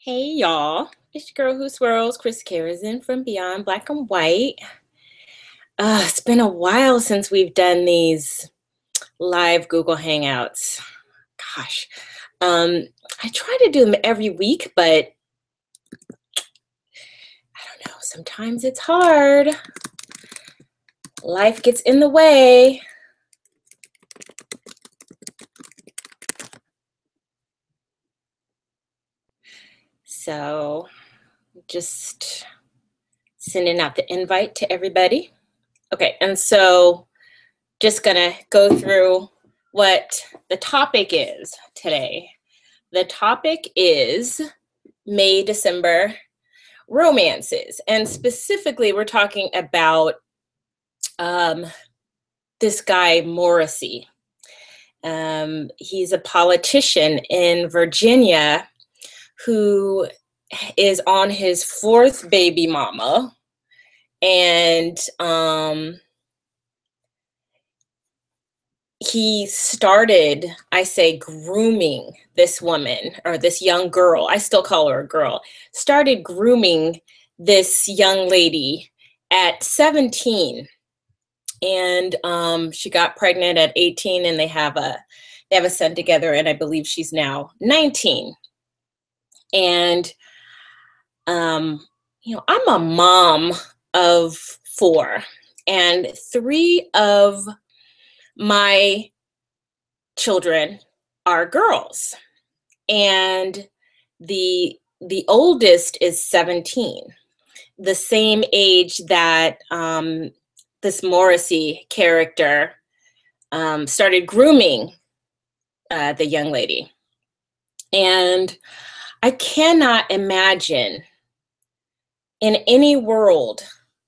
Hey y'all, it's your girl who swirls, Chris Karazin from Beyond Black and White. It's been a while since we've done these live Google Hangouts. Gosh, um, I try to do them every week, but I don't know, sometimes it's hard. Life gets in the way. So, just sending out the invite to everybody. Okay, and so just gonna go through what the topic is today. The topic is May, December romances. And specifically, we're talking about this guy, Morrissey. He's a politician in Virginia who is on his fourth baby mama. And he started, I say, grooming this woman or this young girl. I still call her a girl. Started grooming this young lady at 17, and she got pregnant at 18, and they have a son together, and I believe she's now 19. And I'm a mom of four, and three of my children are girls, and the oldest is 17, the same age that this Morrissey character started grooming the young lady. And I cannot imagine in any world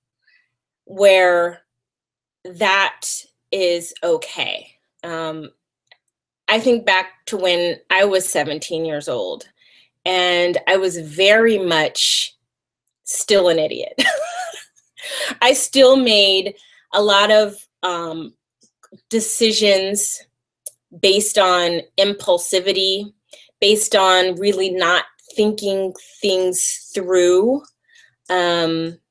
where that is okay. I think back to when I was 17 years old, and I was very much still an idiot. I still made a lot of decisions based on impulsivity, based on really not thinking things through. And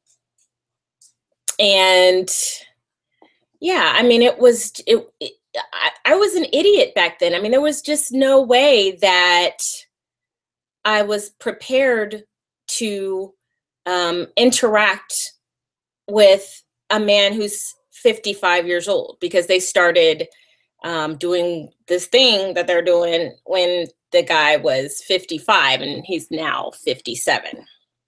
yeah, I mean, I was an idiot back then. I mean, there was just no way that I was prepared to interact with a man who's 55 years old, because they started doing this thing that they're doing when the guy was 55 and he's now 57.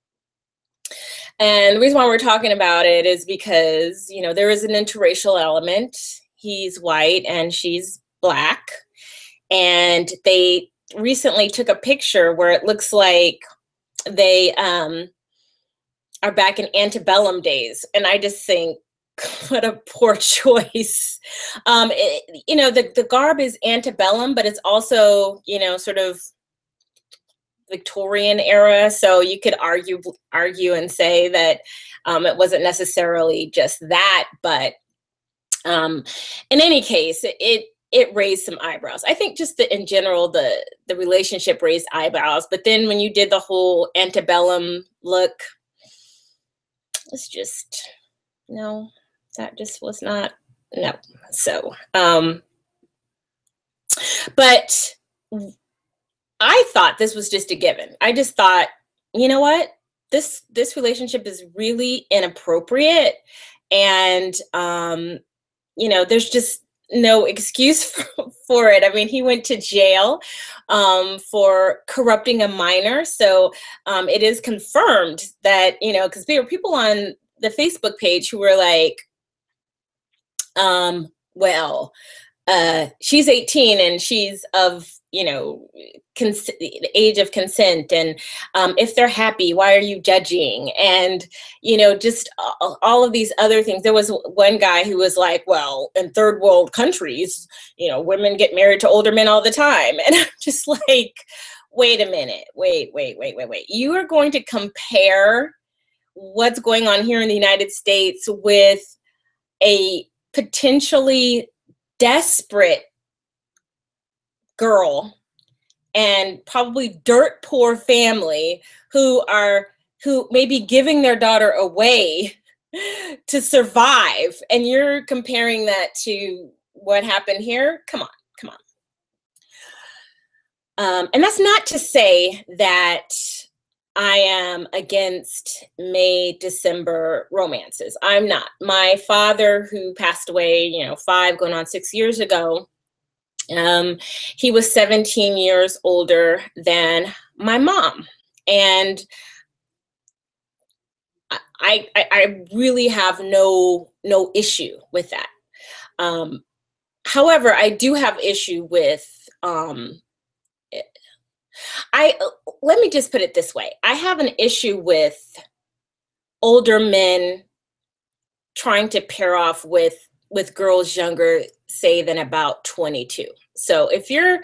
And the reason why we're talking about it is because, there is an interracial element. He's white and she's black. And they recently took a picture where it looks like they are back in antebellum days. And I just think, what a poor choice. The garb is antebellum, but it's also, sort of Victorian era. So you could argue and say that it wasn't necessarily just that, but in any case, it raised some eyebrows. I think just in general, the relationship raised eyebrows. But then when you did the whole antebellum look, it's just, no, that just was not, no. So, but I thought this was just a given. I just thought, you know what? This relationship is really inappropriate. And, there's just no excuse for it. I mean, he went to jail for corrupting a minor. So it is confirmed that, because there were people on the Facebook page who were like, she's 18 and she's of, the age of consent. And if they're happy, why are you judging? And, just all of these other things. There was one guy who was like, well, in third world countries, women get married to older men all the time. And I'm just like, wait a minute, wait. You are going to compare what's going on here in the United States with a potentially desperate girl and probably dirt poor family who may be giving their daughter away to survive, and you're comparing that to what happened here? Come on, come on. And that's not to say that I am against May, December romances. I'm not. My father, who passed away, 5 going on 6 years ago, he was 17 years older than my mom. And I really have no issue with that. However, I do have issue with, let me just put it this way. I have an issue with older men trying to pair off with girls younger, say, than about 22. So if you're,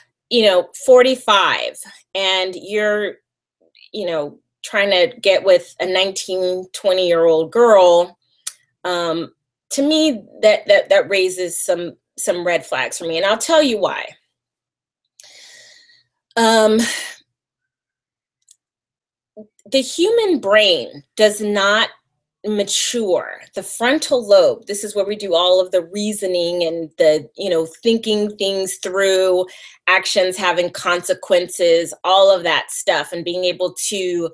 45 and you're, trying to get with a 19, 20-year-old girl, to me, that raises some red flags for me. And I'll tell you why. The human brain does not mature. The frontal lobe, this is where we do all of the reasoning and the, thinking things through, actions having consequences, all of that stuff, and being able to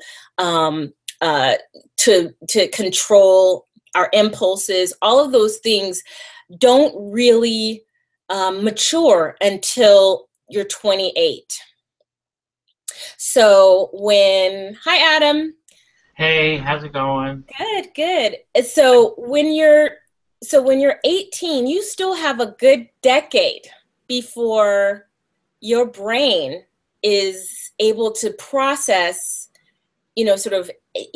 control our impulses. All of those things don't really mature until you're 28. So hi, Adam. Hey, how's it going? Good. So when you're 18, you still have a good decade before your brain is able to process, sort of,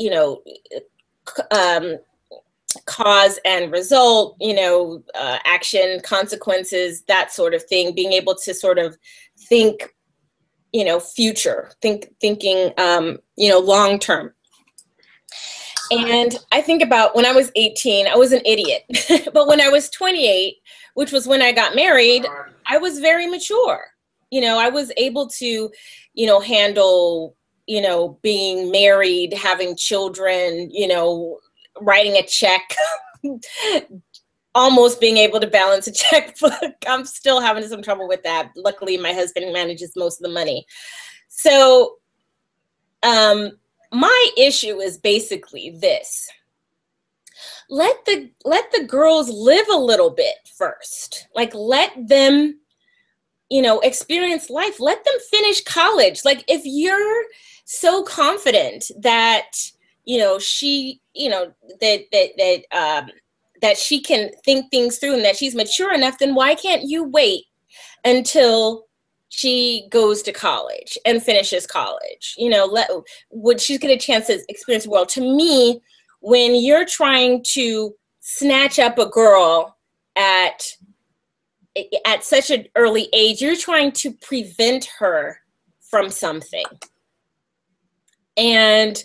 cause and result, action, consequences, that sort of thing, being able to sort of think, future, thinking, long term. And I think about when I was 18, I was an idiot. But when I was 28, which was when I got married, I was very mature. I was able to, handle, being married, having children, writing a check, almost being able to balance a checkbook. I'm still having some trouble with that. Luckily, my husband manages most of the money. So, my issue is basically this. Let the girls live a little bit first. Like, let them, experience life. Let them finish college. Like, if you're so confident that, she, that she can think things through and that she's mature enough, then why can't you wait until she goes to college and finishes college? Would she get a chance to experience the world? To me, when you're trying to snatch up a girl at such an early age, you're trying to prevent her from something. And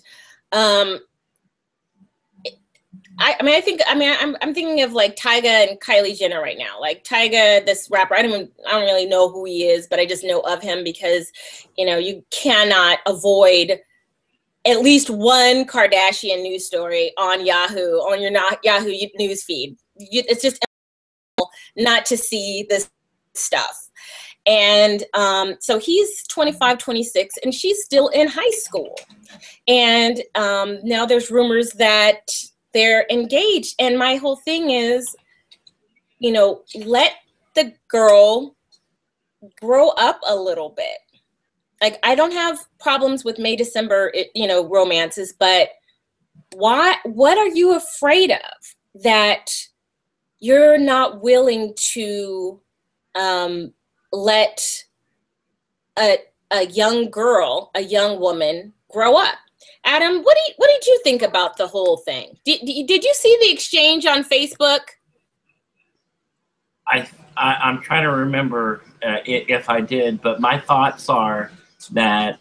I'm thinking of like Tyga and Kylie Jenner right now. Like Tyga, this rapper, I don't really know who he is, but I just know of him because, you cannot avoid at least one Kardashian news story on Yahoo, on your Yahoo news feed. It's just not to see this stuff. And so he's 25, 26, and she's still in high school. And now there's rumors that they're engaged. And my whole thing is, let the girl grow up a little bit. Like, I don't have problems with May, December, romances, but what are you afraid of that you're not willing to let a young girl, a young woman grow up? Adam, what did you think about the whole thing? Did you see the exchange on Facebook? I'm trying to remember if I did, but my thoughts are that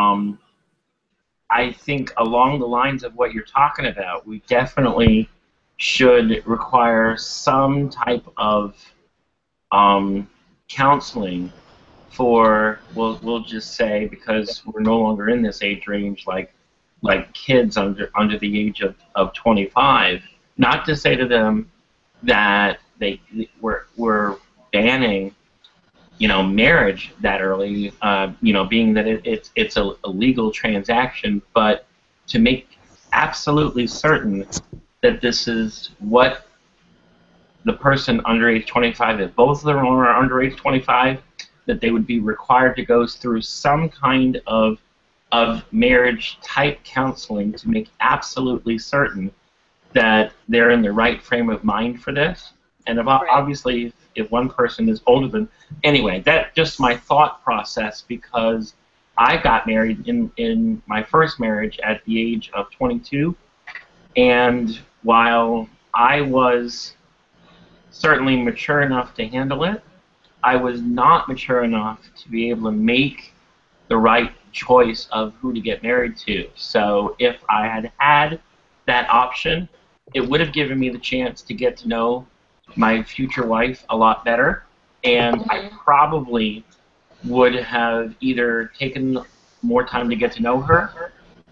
I think along the lines of what you're talking about, we definitely should require some type of counseling for, we'll just say, because we're no longer in this age range, like kids under the age of 25, not to say to them that we're banning, you know, marriage that early, you know, being that it's a legal transaction, but to make absolutely certain that this is what the person under age 25, if both of them are under age 25, that they would be required to go through some kind of marriage type counseling to make absolutely certain that they're in the right frame of mind for this. And obviously, if one person is older than, anyway, that's just my thought process, because I got married in my first marriage at the age of 22, and while I was certainly mature enough to handle it, I was not mature enough to be able to make the right choice of who to get married to. So if I had had that option, it would have given me the chance to get to know my future wife a lot better, and I probably would have either taken more time to get to know her,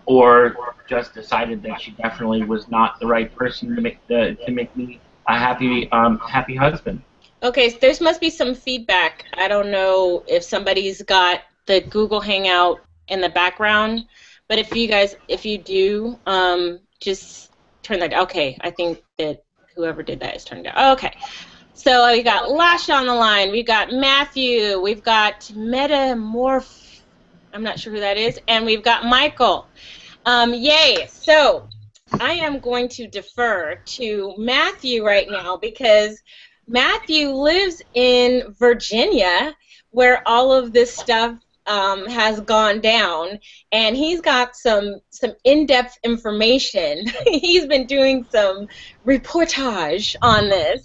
or just decided that she definitely was not the right person to make me a happy husband. Okay, so there must be some feedback. I don't know if somebody's got the Google Hangout in the background, but if you do, just turn that. Okay, I think that whoever did that is turned down. Okay, so we got Lash on the line. We've got Matthew. We've got Metamorph. I'm not sure who that is, and we've got Michael. Yay! So I am going to defer to Matthew right now, because Matthew lives in Virginia, where all of this stuff has gone down, and he's got some in-depth information. He's been doing some reportage on this,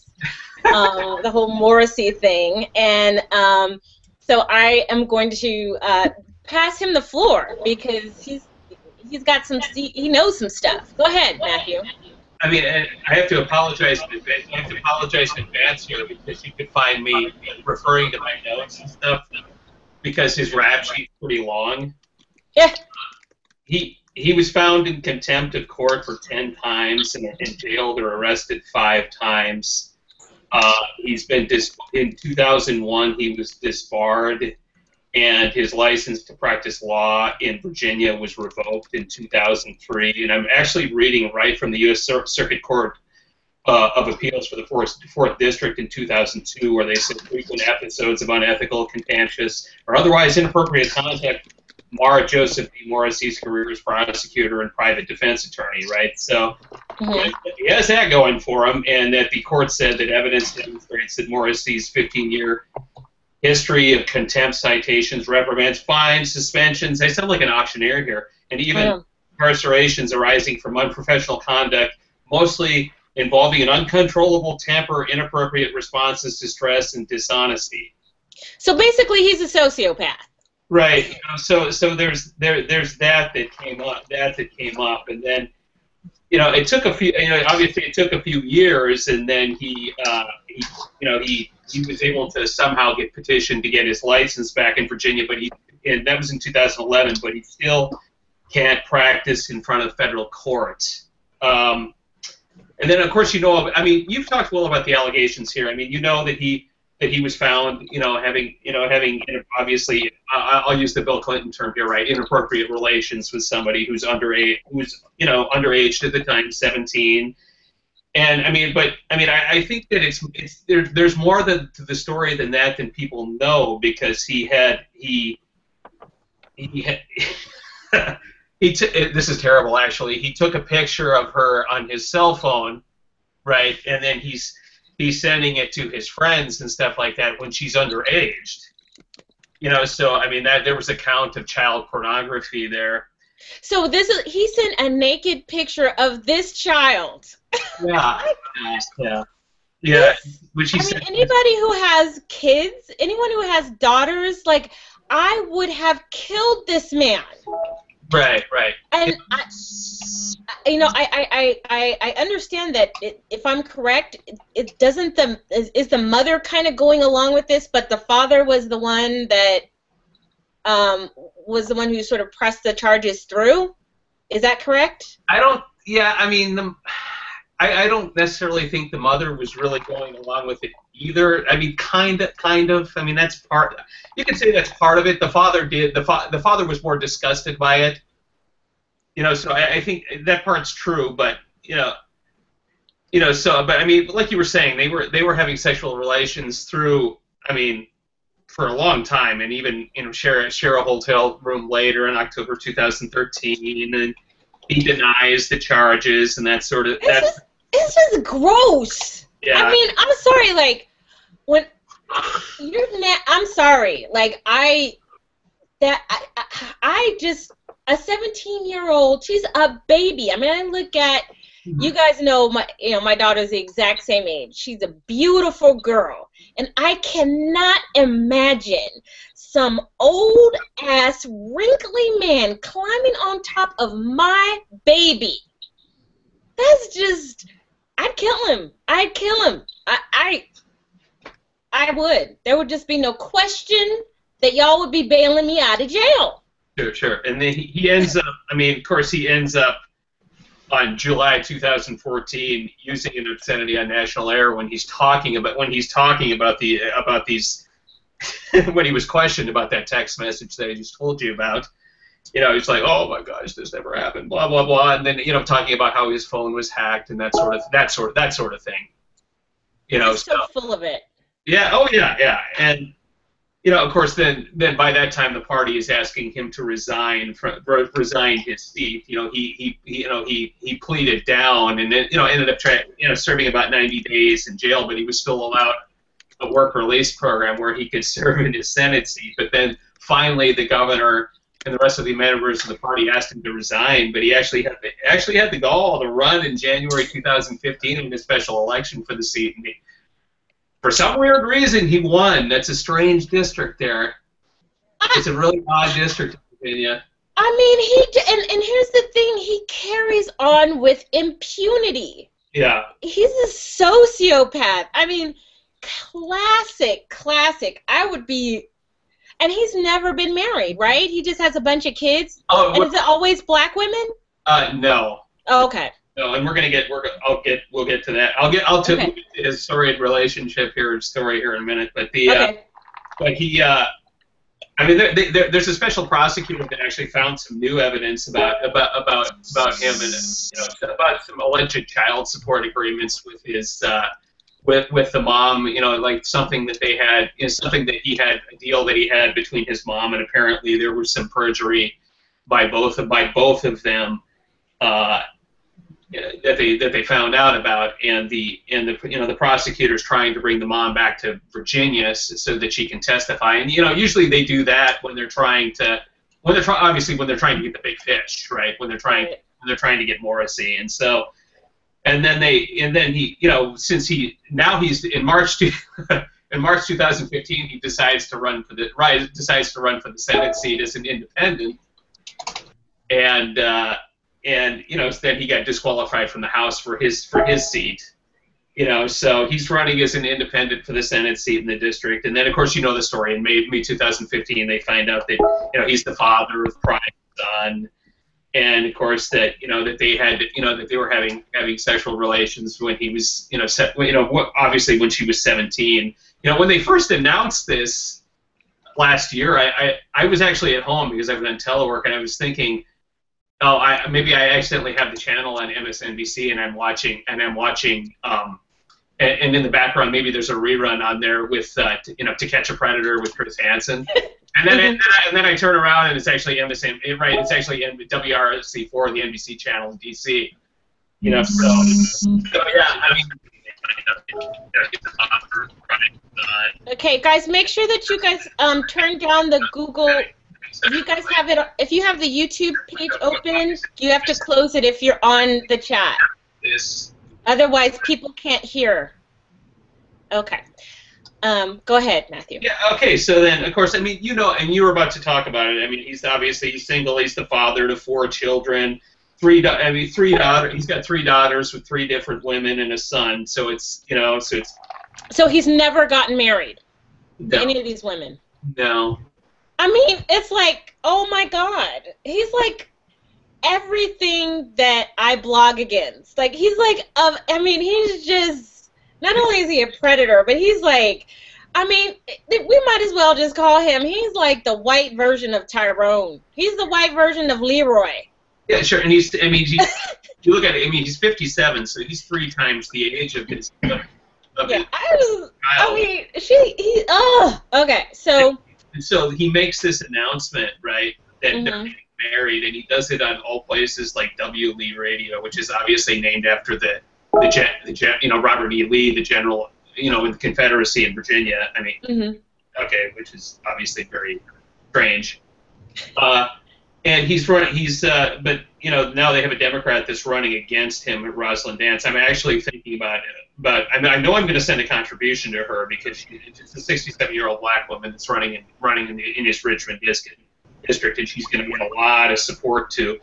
the whole Morrissey thing, and so I am going to pass him the floor, because he's got he knows some stuff. Go ahead, Matthew. I mean, I have to apologize in advance here, because you could find me referring to my notes and stuff, because his rap sheet's pretty long. Yeah. He was found in contempt of court for 10 times and jailed or arrested 5 times. He's been in 2001 he was disbarred, and his license to practice law in Virginia was revoked in 2003. And I'm actually reading right from the U.S. Circuit Court of Appeals for the 4th District in 2002, where they said frequent episodes of unethical, contentious, or otherwise inappropriate conduct mar Joseph B. Morrissey's career as prosecutor and private defense attorney, right? So he has that going for him, and that the court said that evidence demonstrates that Morrissey's 15-year history of contempt, citations, reprimands, fines, suspensions, they sound like an auctioneer here, and even incarcerations arising from unprofessional conduct, mostly involving an uncontrollable temper, inappropriate responses to stress, and dishonesty. So basically, he's a sociopath. Right. So there's that came up, and then it took a few. Obviously it took a few years, and then he was able to somehow get petitioned to get his license back in Virginia, and that was in 2011. But he still can't practice in front of federal court. And then, of course, you've talked well about the allegations here. I mean, that he was found, having obviously, I'll use the Bill Clinton term here, right? Inappropriate relations with somebody who's underage, underaged at the time, 17. And I think that there's more to the story than that than people know, because this is terrible, actually. He took a picture of her on his cell phone, right? And then he's sending it to his friends and stuff like that when she's underage. So there was a count of child pornography there. So he sent a naked picture of this child. Yeah. Which anybody who has kids, anyone who has daughters, like, I would have killed this man. Right. And you know, I understand that if I'm correct, it doesn't is the mother kind of going along with this, but the father was the one that who sort of pressed the charges through. Is that correct? I don't. Yeah, I mean, I don't necessarily think the mother was really going along with it either. I mean, kind of. I mean, that's part. You can say that's part of it. The father did. The father was more disgusted by it. You know, so I think that part's true. But so. But I mean, like you were saying, they were having sexual relations through. I mean, for a long time, and even share a hotel room later in October 2013, and he denies the charges and that sort of. It's just gross. Yeah. I mean, I'm sorry. Like when I'm sorry. Like I just a 17-year-old. She's a baby. I mean, I look at. You guys know my daughter's the exact same age. She's a beautiful girl, and I cannot imagine some old ass wrinkly man climbing on top of my baby. That's just, I'd kill him. I'd kill him. I would. There would just be no question that y'all would be bailing me out of jail. Sure. And then he ends up. I mean, of course, he ends up. On July 2014, using an obscenity on national air when he's talking about these when he was questioned about that text message that I just told you about, he's like, oh my gosh, this never happened, blah blah blah, and then talking about how his phone was hacked and that sort of thing. He's so full of it. Yeah. Oh yeah. And of course, then by that time the party is asking him to resign his seat. He pleaded down and then ended up serving about 90 days in jail, but he was still allowed a work release program where he could serve in his Senate seat. But then finally the governor and the rest of the members of the party asked him to resign, but he actually had the gall to run in January 2015 in a special election for the seat. And for some weird reason, he won. That's a strange district there. It's a really odd district in Virginia. I mean, and here's the thing. He carries on with impunity. Yeah. He's a sociopath. I mean, classic. I would be... And he's never been married, right? He just has a bunch of kids? Oh, and is it always black women? No. Oh, okay. No, and we'll get to that. I'll tell you his storied relationship here, story here in a minute. But he, I mean, there's a special prosecutor that actually found some new evidence about him and about some alleged child support agreements with his with the mom. Like something that they had, something that he had, a deal that he had between his mom, and apparently there was some perjury by both of them. That they found out about, and the prosecutors trying to bring the mom back to Virginia so that she can testify. And usually they do that when they're trying to get the big fish, right? When they're trying to get Morrissey, and then he since he's in March 2015 he decides to run for the Senate seat as an independent, and then he got disqualified from the House for his seat. So he's running as an independent for the Senate seat in the district. And then, of course, the story. In May 2015, they find out that he's the father of Prime's son, and of course that that they had that they were having sexual relations when he was obviously when she was 17. When they first announced this last year, I was actually at home because I've done telework, and I was thinking, maybe I accidentally have the channel on MSNBC and I'm watching, and in the background maybe there's a rerun on there with To Catch a Predator with Chris Hansen, and then I turn around and it's actually MSN, right? It's actually WRC4, the NBC channel in DC. So yeah, I mean. Okay, guys, make sure that you guys turn down the Google. If you guys have it, if you have the YouTube page open, you have to close it if you're on the chat. Otherwise, people can't hear. Okay. Go ahead, Matthew. Yeah. Okay. So then, of course, I mean, and you were about to talk about it. I mean, he's single. He's the father to 4 children. three daughters. He's got 3 daughters with 3 different women and a son. So it's So he's never gotten married to no, any of these women. no. I mean, it's like, oh my God, he's like everything that I blog against. Like, he's like, I mean, he's just, not only is he a predator, but he's like, I mean, we might as well just call him, he's like the white version of Tyrone. He's the white version of Leroy. Yeah, sure. And you look at it, I mean, he's 57, so he's 3 times the age of his Yeah, child. okay, so. And so he makes this announcement, right, that they're Mhm. getting married, and he does it on all places like W. Lee Radio, which is obviously named after the Robert E. Lee, the general, in the Confederacy in Virginia. I mean, Mhm. okay, which is obviously very strange. And he's running. But now they have a Democrat that's running against him, Rosalind Dance. I'm actually thinking about it, but I know I'm going to send a contribution to her because it's a 67-year-old black woman that's running in this Richmond district, and she's going to get a lot of support too.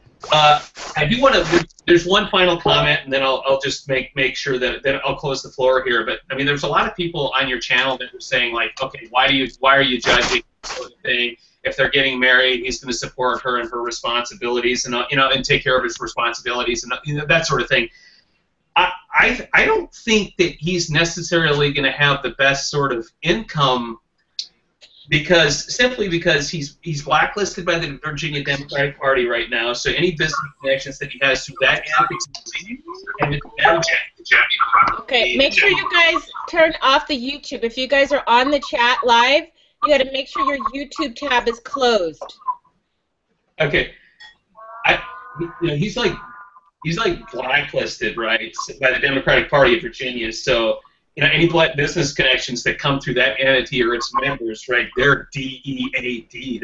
I do want to. There's one final comment, and then I'll just make sure that I'll close the floor here. But I mean, there's a lot of people on your channel that are saying like, okay, why are you judging this sort of thing? If they're getting married, he's going to support her and her responsibilities, and and take care of his responsibilities, and that sort of thing. I don't think that he's necessarily going to have the best sort of income simply because he's blacklisted by the Virginia Democratic Party right now. So any business connections that he has through that entity, Okay, make sure you guys turn off the YouTube. If you guys are on the chat live, you got to make sure your YouTube tab is closed. Okay, he's like blacklisted, right, by the Democratic Party of Virginia. So any black business connections that come through that entity or its members, right, they're DEAD.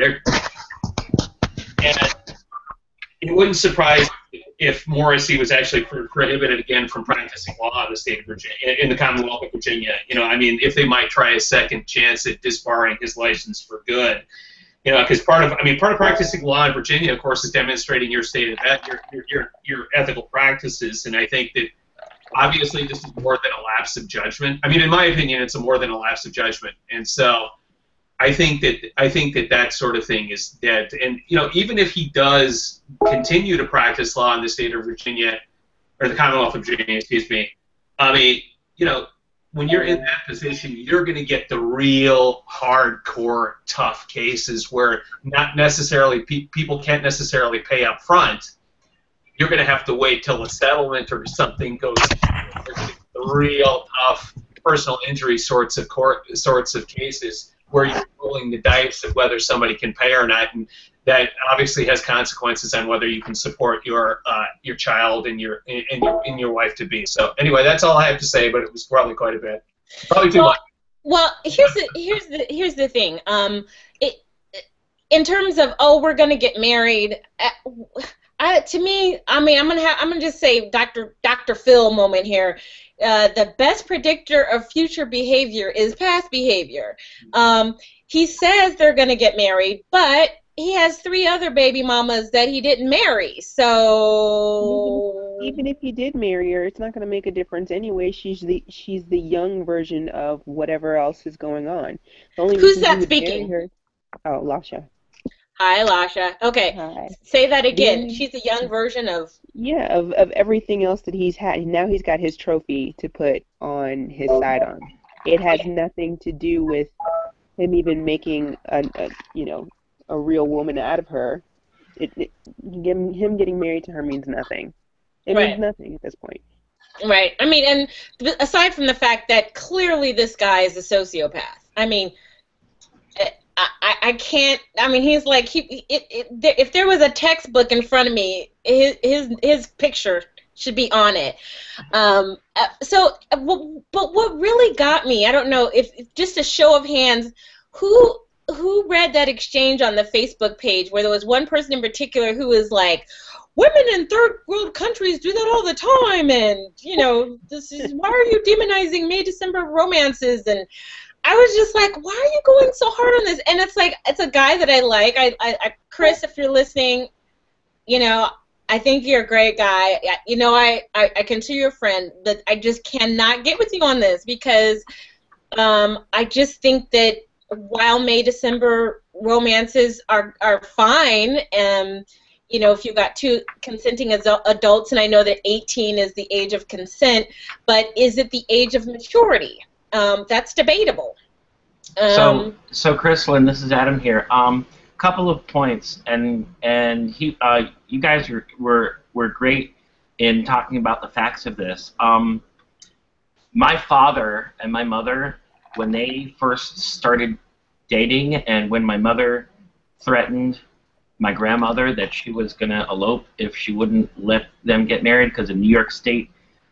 And it wouldn't surprise if Morrissey was actually prohibited again from practicing law in the state of Virginia, in the Commonwealth of Virginia. I mean, if they might try a second chance at disbarring his license for good. Because part of practicing law in Virginia, of course, is demonstrating your state of your ethical practices, and I think that obviously this is more than a lapse of judgment. I mean, in my opinion, it's more than a lapse of judgment, and so I think that sort of thing is dead. And even if he does continue to practice law in the state of Virginia, or the Commonwealth of Virginia, excuse me, I mean, when you're in that position, you're going to get the real hardcore, tough cases where not necessarily people can't necessarily pay up front. You're going to have to wait till a settlement or something goes. The real tough personal injury sorts of cases where you're rolling the dice of whether somebody can pay or not, and that obviously has consequences on whether you can support your child and your wife to be. So anyway, that's all I have to say. But it was probably quite a bit, probably too much. Well, here's the thing. In terms of we're gonna get married. To me, I mean, I'm gonna just say Dr. Phil moment here. The best predictor of future behavior is past behavior. He says they're gonna get married, but he has 3 other baby mamas that he didn't marry. So even if he did marry her, it's not going to make a difference anyway. She's the young version of whatever else is going on. The only who's reason that he would speaking? marry her, Lasha. Hi, Lasha. Okay, Hi. say that again. She's a young version of. Yeah, of everything else that he's had. Now he's got his trophy to put on his sidearm. It has nothing to do with him even making a real woman out of her. Him getting married to her means nothing. It means nothing at this point. Right. I mean, and aside from the fact that clearly this guy is a sociopath. I mean, I can't. I mean, he's like if there was a textbook in front of me, his picture should be on it. But what really got me, I don't know if just a show of hands, who read that exchange on the Facebook page where there was one person in particular who was like, women in third world countries do that all the time, and why are you demonizing May December romances? And I was just like, why are you going so hard on this? And it's like, it's a guy that I like. I Chris, if you're listening, I think you're a great guy. You know, I consider you a friend, but I just cannot get with you on this because I just think that while May December romances are fine, you know, if you've got two consenting adults, and I know that 18 is the age of consent, but is it the age of maturity? That's debatable. So Chrysalin, this is Adam here. Couple of points, and you guys were great in talking about the facts of this. My father and my mother, when they first started dating, and when my mother threatened my grandmother that she was going to elope if she wouldn't let them get married, because in New York State,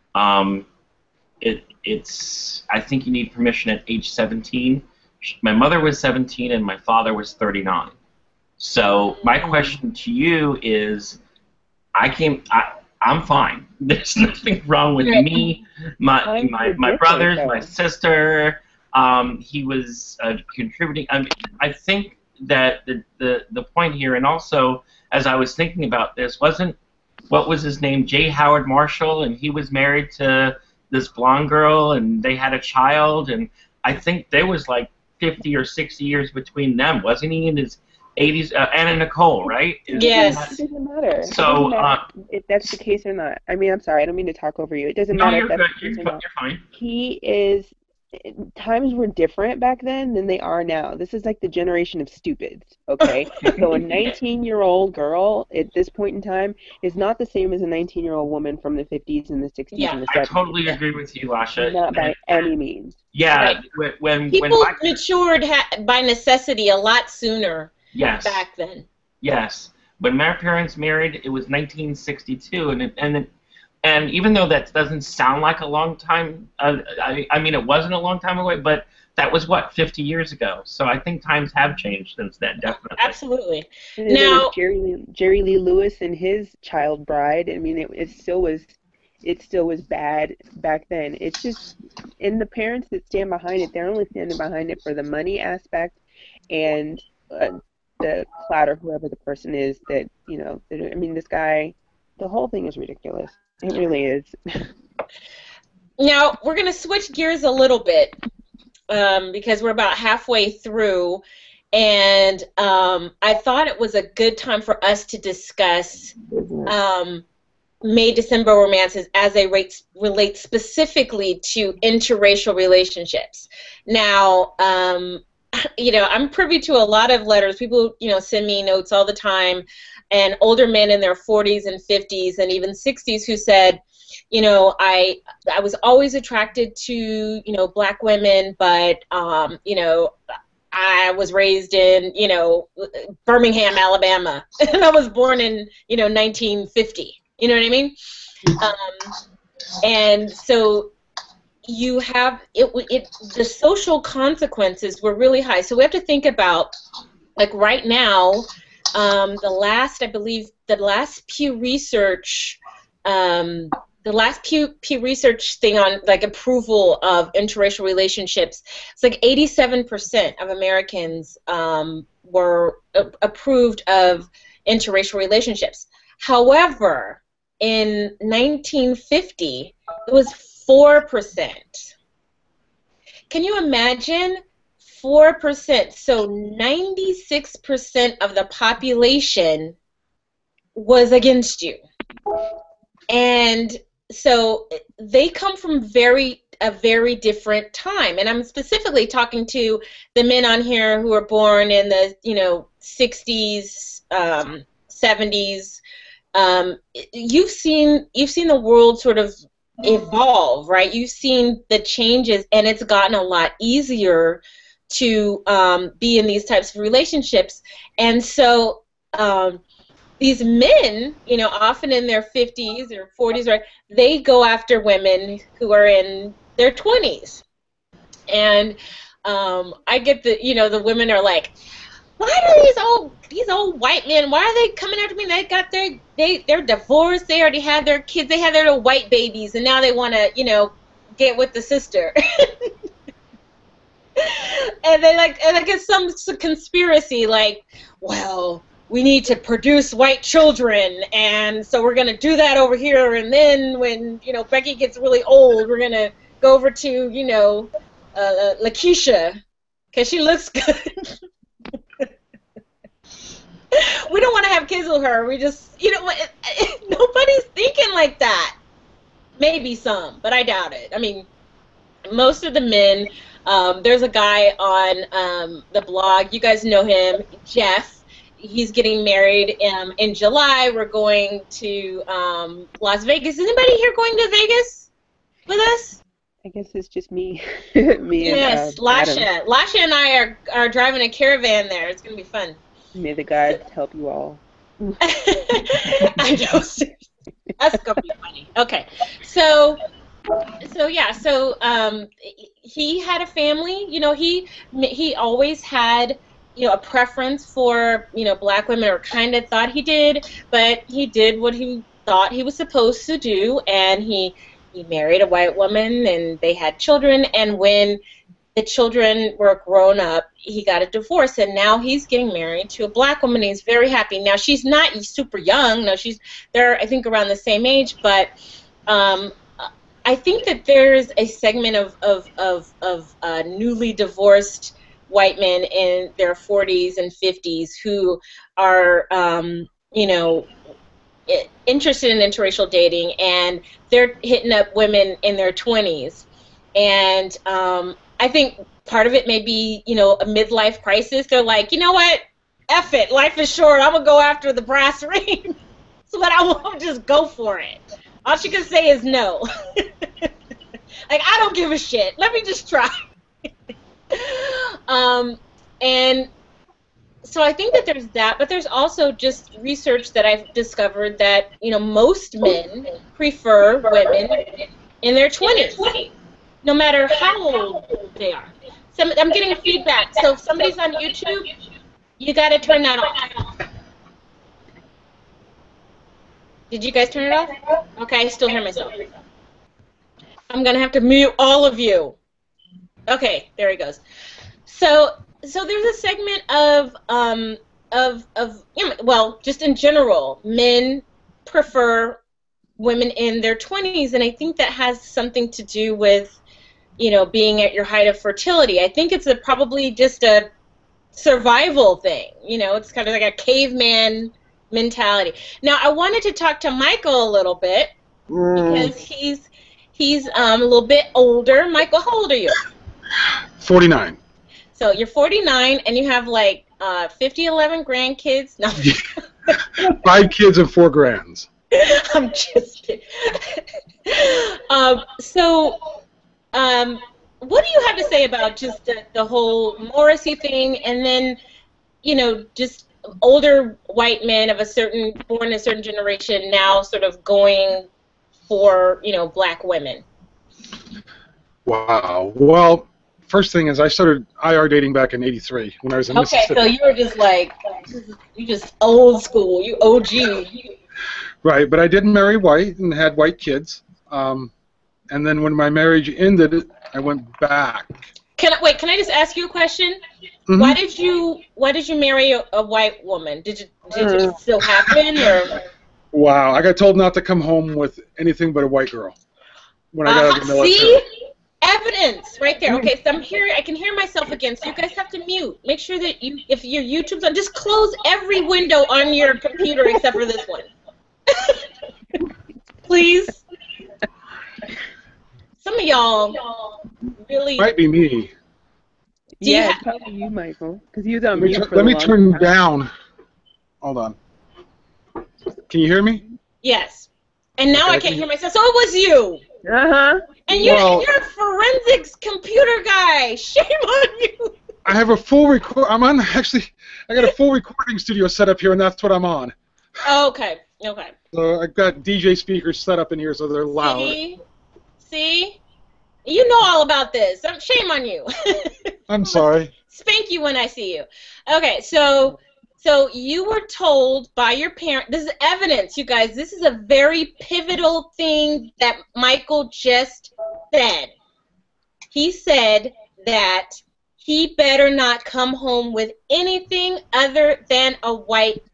it's I think you need permission at age 17. My mother was 17 and my father was 39. So my question to you is, I'm fine. There's nothing wrong with me, my brothers, my sister. He was contributing. I mean, I think that the point here, and also as I was thinking about this, what was his name, J. Howard Marshall, and he was married to this blonde girl, and they had a child, and I think there was like 50 or 60 years between them, wasn't he? In his 80s, Anna Nicole, right? Yes. It doesn't matter. So, it doesn't matter if that's the case or not. I mean, I'm sorry, I don't mean to talk over you. It doesn't matter if that's the case or not. You're fine. He is. Times were different back then than they are now. This is like the generation of stupids, okay? So a 19-year-old girl at this point in time is not the same as a 19-year-old woman from the 50s and the 60s and the 70s. I totally agree with you, Lasha. Not by any means. Yeah, right. when people matured by necessity a lot sooner. Yes. Back then. Yes. When my parents married, it was 1962, and even though that doesn't sound like a long time, I mean, it wasn't a long time away, but that was, what, 50 years ago. So I think times have changed since then, definitely. Absolutely. And now, Jerry Lee Lewis and his child bride, I mean, it still was bad back then. It's just, and the parents that stand behind it, they're only standing behind it for the money aspect and the clout or whoever the person is that, you know, I mean, this guy, the whole thing is ridiculous. It really is. Now, we're going to switch gears a little bit because we're about halfway through, and I thought it was a good time for us to discuss May December romances as they relate specifically to interracial relationships. Now, you know, I'm privy to a lot of letters. People, you know, send me notes all the time, and older men in their 40s and 50s and even 60s who said, you know, I was always attracted to, you know, black women, but, you know, I was raised in, you know, Birmingham, Alabama, and I was born in, you know, 1950. You know what I mean? And so you have the social consequences were really high. So we have to think about, like, right now, the last Pew Research, Pew Research thing on, like, approval of interracial relationships, it's like 87% of Americans were approved of interracial relationships. However, in 1950, it was 4%. Can you imagine? 4%. So 96% of the population was against you. And so they come from a very different time. And I'm specifically talking to the men on here who were born in the, you know, 60s, 70s. You've seen the world sort of evolve, right? You've seen the changes, and it's gotten a lot easier to be in these types of relationships. And so these men, you know, often in their 50s or 40s, right, they go after women who are in their 20s. And I get the women are like, why do these old white men, why are they coming after me? They got they're divorced, they already had their kids, they had their little white babies, and now they want to, you know, get with the sister. And they like it's some conspiracy, like, well, we need to produce white children, and so we're going to do that over here, and then when, you know, Becky gets really old, we're going to go over to, you know, Lakeisha, because she looks good. We don't want to have kids with her. We just, you know, nobody's thinking like that. Maybe some, but I doubt it. I mean, most of the men, there's a guy on the blog, you guys know him, Jeff. He's getting married in July. We're going to Las Vegas. Is anybody here going to Vegas with us? I guess it's just me. Me yes, and Lasha. Adam. Lasha and I are driving a caravan there. It's going to be fun. May the gods help you all. I know. That's going to be funny. Okay. So yeah, he had a family. You know, he always had, you know, a preference for, you know, black women, or kind of thought he did, but he did what he thought he was supposed to do, and he married a white woman, and they had children, and when the children were grown up, he got a divorce, and now he's getting married to a black woman, and he's very happy. Now, she's not super young. No, they're, I think, around the same age, but I think that there's a segment of newly divorced white men in their 40s and 50s who are, you know, interested in interracial dating, and they're hitting up women in their 20s. And I think part of it may be, you know, a midlife crisis. They're like, you know what? F it. Life is short. I'm going to go after the brass ring. So that I won't just go for it. All she can say is no. Like, I don't give a shit. Let me just try. And so I think that there's that, but there's also just research that I've discovered that, you know, most men prefer women in their 20s, no matter how old they are. I'm getting feedback. So if somebody's on YouTube, you got to turn that off. Did you guys turn it off? Okay, I still hear myself. I'm going to have to mute all of you. Okay, there he goes. So there's a segment of you know, well, just in general, men prefer women in their 20s, and I think that has something to do with, you know, being at your height of fertility. I think it's probably just a survival thing. You know, it's kind of like a caveman mentality. Now, I wanted to talk to Michael a little bit because he's a little bit older. Michael, how old are you? 49. So you're 49 and you have like 11 grandkids. No. 5 kids and 4 grands. I'm just kidding. What do you have to say about just the whole Morrissey thing, and then, you know, just older white men of born in a certain generation now sort of going for, you know, black women? Wow. Well, first thing is I started IR dating back in '83 when I was in Mississippi. Okay, so you were just like, you just old school, you OG. Right, but I did marry white and had white kids. And then when my marriage ended, I went back. Can I just ask you a question? Mm-hmm. Why did you marry a white woman? Did it still happen, or? Wow, I got told not to come home with anything but a white girl when I got out of the military. See? Evidence right there. Okay, so I can hear myself again, so you guys have to mute. Make sure that if your YouTube's on, just close every window on your computer except for this one. Please. Some of y'all really... Might be me. Yeah, it's probably you, Michael, because you was on mute for Let me turn time. down. Hold on. Can you hear me? Yes. And now I can't hear myself, so it was you. Uh-huh. And you're a forensics computer guy. Shame on you. I have a full record. I got a full recording studio set up here, and that's what I'm on. Oh, okay. Okay. So I've got DJ speakers set up in here, so they're loud. See? You know all about this. Shame on you. I'm sorry. Spank you when I see you. Okay, so you were told by your parent. This is evidence, you guys. This is a very pivotal thing that Michael just said. He said that he better not come home with anything other than a white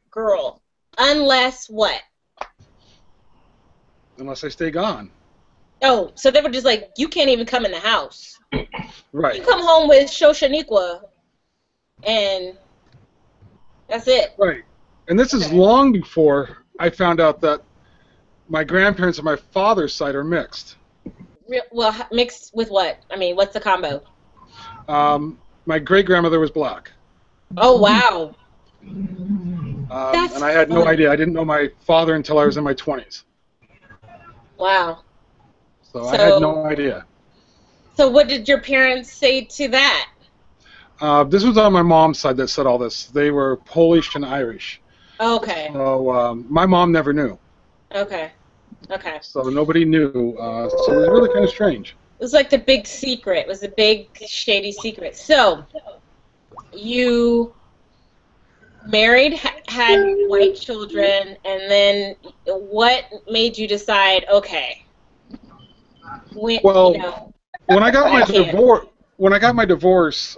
girl. Unless what? Unless I stay gone. Oh, so they were just like, you can't even come in the house. Right. You come home with Shoshaniqua, and that's it. Right. And this is long before I found out that my grandparents on my father's side are mixed. Well, mixed with what? I mean, what's the combo? My great-grandmother was black. Oh, wow. And I had no idea. I didn't know my father until I was in my 20s. Wow. So I had no idea. So what did your parents say to that? This was on my mom's side that said all this. They were Polish and Irish. Okay. So my mom never knew. Okay. Okay. So nobody knew. So it was really kind of strange. It was like the big secret. It was a big, shady secret. So you married, had white children, and then what made you decide, okay, when I got my divorce, before I got my divorce,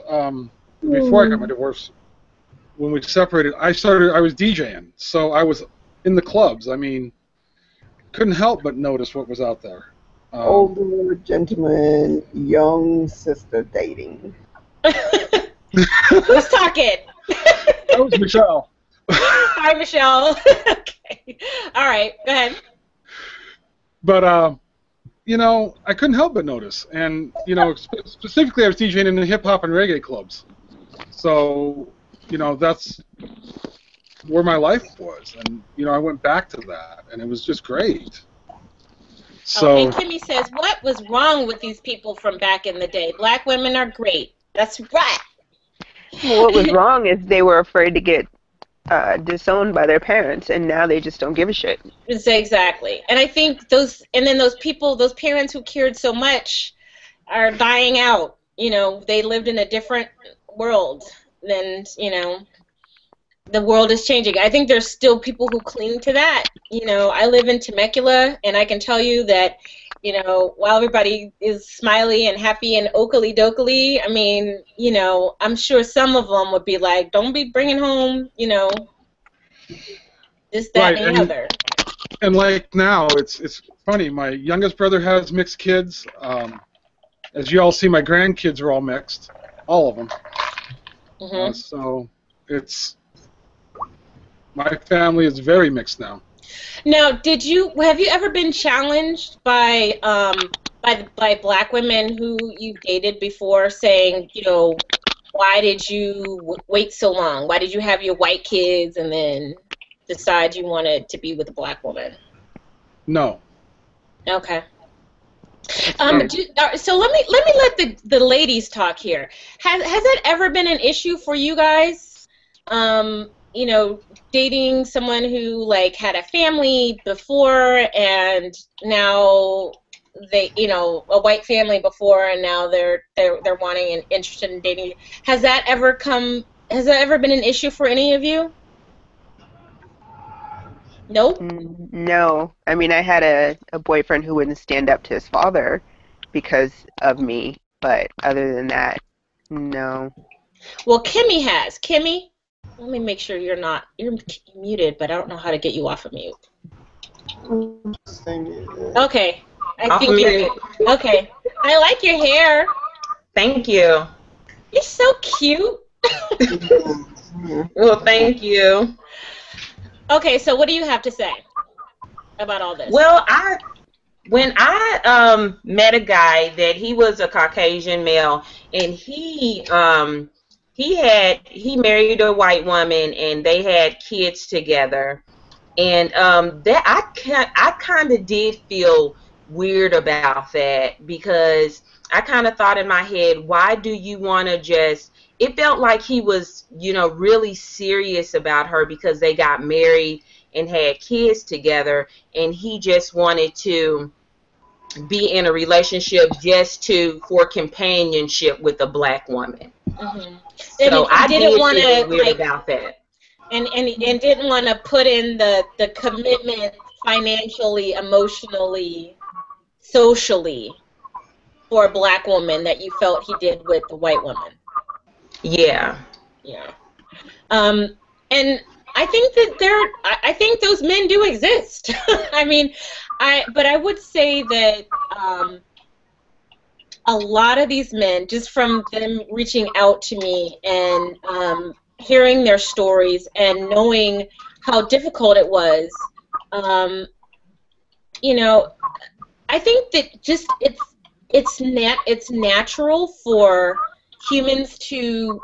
when we separated, I was DJing, so I was in the clubs. I mean, couldn't help but notice what was out there. Older gentleman, young sister dating. Who's talking? That was Michelle. Hi, Michelle. Okay. All right, go ahead. But, I couldn't help but notice. And, specifically I was DJing in the hip-hop and reggae clubs. So, that's where my life was. And, I went back to that, and it was just great. So, and Kimmy says, what was wrong with these people from back in the day? Black women are great. That's right. Well, what was wrong is they were afraid to get disowned by their parents, and now they just don't give a shit. Exactly. And I think those parents who cared so much are dying out. They lived in a different world than, the world is changing. I think there's still people who cling to that. I live in Temecula, and I can tell you that, while everybody is smiley and happy and oakley dokley, I mean, I'm sure some of them would be like, don't be bringing home, this, that, and the other. And like now, it's funny. My youngest brother has mixed kids. As you all see, my grandkids are all mixed, all of them. Mm-hmm. So my family is very mixed now. Now, have you ever been challenged by black women who you dated before, saying, why did you wait so long? Why did you have your white kids and then decide you wanted to be with a black woman? No. Okay. So let me let the ladies talk here. Has that ever been an issue for you guys? Dating someone who had a family before, and now they, a white family before, and now they're wanting and interested in dating. Has that ever been an issue for any of you? Nope. No. I mean, I had a boyfriend who wouldn't stand up to his father because of me, but other than that, no. Well, Kimmy has. Kimmy, let me make sure you're muted, but I don't know how to get you off of mute. Okay. I think you're good. Okay. I like your hair. Thank you. You're so cute. Well, thank you. Okay, so what do you have to say about all this? Well, when I met a guy that he was a Caucasian male, and he married a white woman, and they had kids together, and that I kind of did feel weird about that, because I kind of thought in my head, why do you want to just? It felt like he was, really serious about her because they got married and had kids together, and he just wanted to be in a relationship just for companionship with a black woman. Mm-hmm. So I didn't want to feel weird about that. And didn't want to put in the commitment financially, emotionally, socially for a black woman that you felt he did with the white woman. Yeah. Yeah. And I think that I think those men do exist. I mean, but I would say that a lot of these men, just from them reaching out to me and hearing their stories and knowing how difficult it was, you know, I think that just it's natural for humans to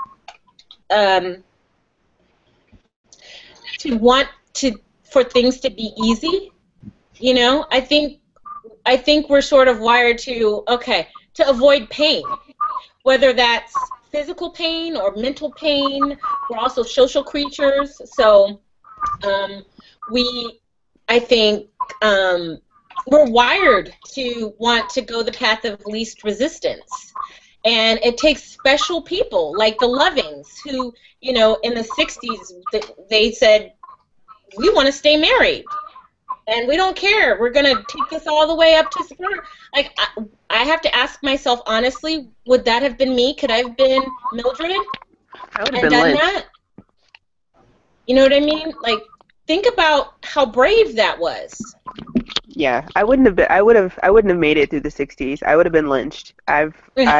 want for things to be easy. You know, I think we're sort of wired to avoid pain, whether that's physical pain or mental pain. We're also social creatures, so I think we're wired to want to go the path of least resistance. And it takes special people like the Lovings who, you know, in the 60s, they said, we want to stay married. And we don't care. We're going to take this all the way up to support. Like, I have to ask myself, honestly, would that have been me? Could I have been Mildred I would have and been done lynched. that? You know what I mean? Like, think about how brave that was. Yeah, I wouldn't have been. I wouldn't have made it through the 60s. I would have been lynched. No,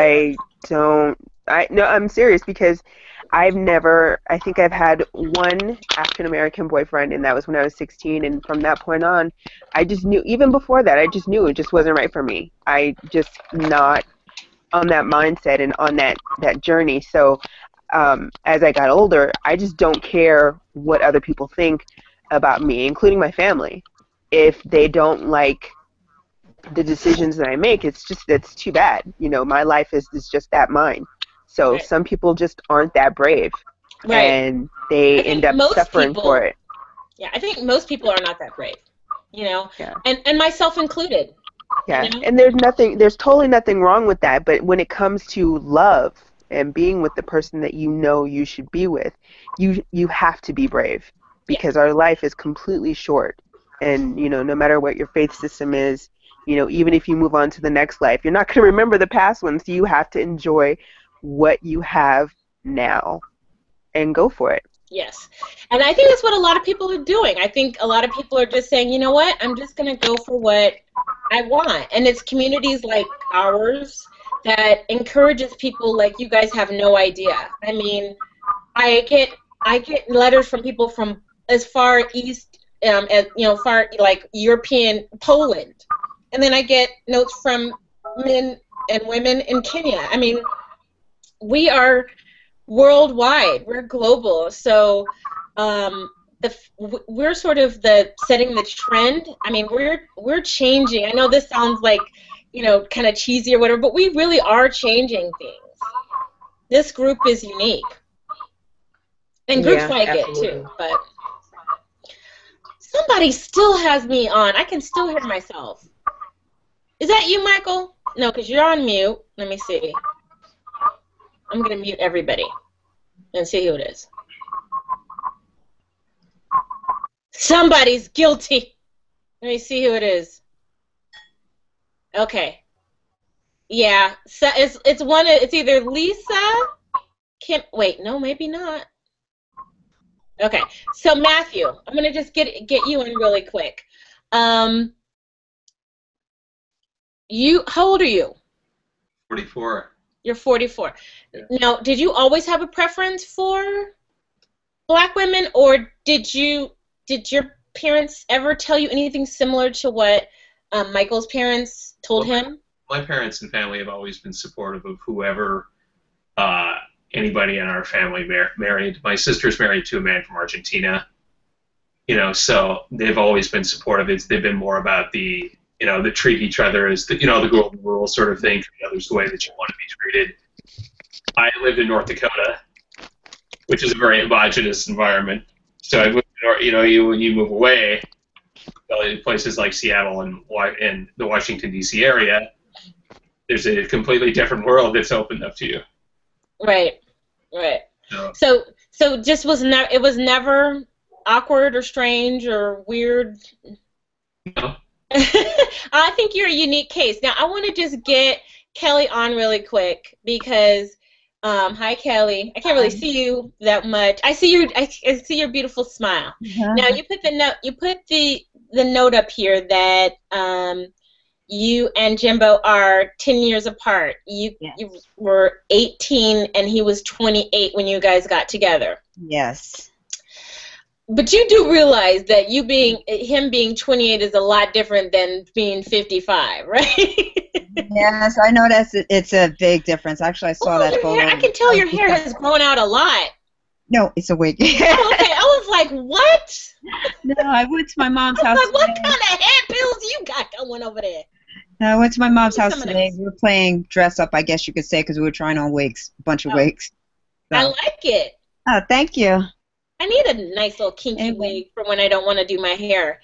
I'm serious because I think I've had one African American boyfriend, and that was when I was 16. And from that point on, I just knew. Even before that, I just knew it just wasn't right for me. I just not on that mindset and on that journey. So, as I got older, I just don't care what other people think about me, including my family. If they don't like the decisions that I make, it's too bad. You know, my life is just that mine. So Right. some people just aren't that brave, Right. and they end up suffering for it. Yeah, I think most people are not that brave, you know, Yeah. and myself included. Yeah, You know? and there's totally nothing wrong with that. But when it comes to love and being with the person that you know you should be with, you have to be brave because our life is completely short. And, you know, no matter what your faith system is, you know, even if you move on to the next life, you're not going to remember the past ones. So you have to enjoy what you have now and go for it. Yes. And I think that's what a lot of people are doing. I think a lot of people are just saying, you know what, I'm just going to go for what I want. And it's communities like ours that encourages people like you guys have no idea. I mean, I get letters from people from as far east as, you know, far like European Poland. And then I get notes from men and women in Kenya. I mean, we are worldwide. We're global. So we're sort of setting the trend. I mean, we're changing. I know this sounds like, you know, kind of cheesy or whatever, but we really are changing things. This group is unique. And groups Yeah, like absolutely. it too, but somebody still has me on. I can still hear myself. Is that you, Michael? No, because you're on mute. Let me see. I'm going to mute everybody and see who it is. Somebody's guilty. Let me see who it is. Okay. Yeah, so it's either Lisa, Kim. Wait, no, maybe not. Okay, so Matthew, I'm gonna just get you in really quick. How old are you? 44. You're 44. Yeah. Now, did you always have a preference for black women, or did your parents ever tell you anything similar to what Michael's parents told him? My parents and family have always been supportive of whoever anybody in our family married. My sister's married to a man from Argentina, you know, so they've always been supportive. They've been more about the, you know, the treat each other as the, you know, the golden rule sort of thing, treat others the way that you want to be treated. I lived in North Dakota, which is a very homogenous environment. So I moved, you know, when you move away, places like Seattle and the Washington D.C. area, there's a completely different world that's opened up to you. Right. So just it was never awkward or strange or weird. No. I think you're a unique case. Now I want to just get Kelly on really quick because Hi, Kelly. I can't really see you that much. I see you. I see your beautiful smile. Now you put the note. You put the note up here that you and Jimbo are 10 years apart. You were 18 and he was 28 when you guys got together. Yes. But you do realize that him being 28 is a lot different than being 55, right? Yes, I know it's a big difference. Actually, I saw that photo. I can tell your hair has grown out a lot. No, it's a wig. Okay, I was like, what? No, I went to my mom's house. Like, what kind of hair pills you got going over there? No, I went to my mom's house today. We were playing dress up, I guess you could say, because we were trying on wigs, a bunch of wigs. So. I like it. Oh, thank you. I need a nice little kinky wig for when I don't want to do my hair.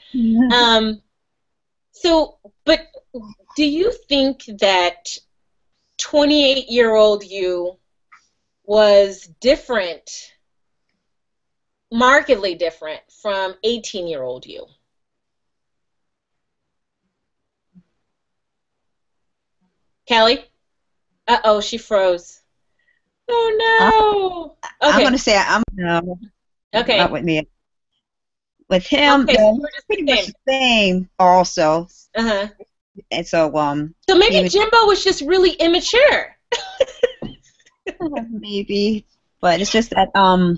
But do you think that 28-year-old you was different, markedly different from 18-year-old you? Kelly? Uh-oh, she froze. Oh, no. Okay. I'm going to say no. Okay. Not with me. With him, okay, so pretty much the same also. Uh-huh. And so, so maybe Jimbo was just really immature. Maybe. But it's just that,